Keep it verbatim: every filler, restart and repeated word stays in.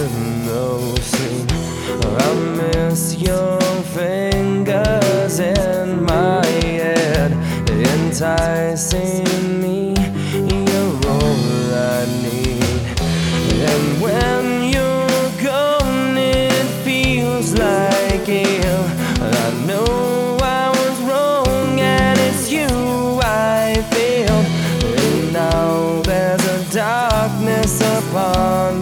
with no sleep. I miss your fingers in my head, enticing me. You're all I need. And when